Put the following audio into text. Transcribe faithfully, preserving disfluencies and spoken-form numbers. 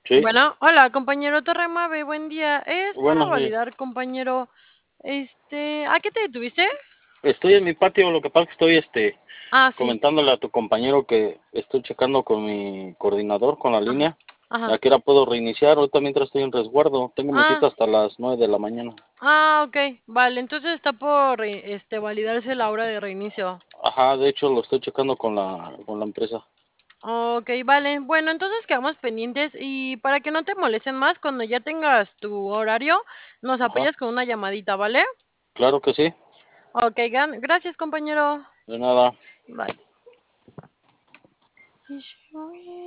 Sí, Bueno, hola, compañero Torremave, buen día. Es para buenos días. validar, compañero, este, ¿a qué te detuviste? Estoy en mi patio, lo que pasa es que estoy este, Ah, sí. comentándole a tu compañero que estoy checando con mi coordinador, con la Ajá, línea. ¿A ajá. qué hora puedo reiniciar? Ahorita mientras estoy en resguardo. Tengo mi Ah, cita hasta las nueve de la mañana. ah, ok. Vale, entonces está por, re- este, validarse la hora de reinicio. Ajá, de hecho lo estoy checando con la, con la empresa. Ok, vale. Bueno, entonces quedamos pendientes y para que no te molesten más, cuando ya tengas tu horario, nos Ajá, apoyas con una llamadita, ¿vale? claro que sí. Ok, gan- gracias, compañero. De nada. Bye.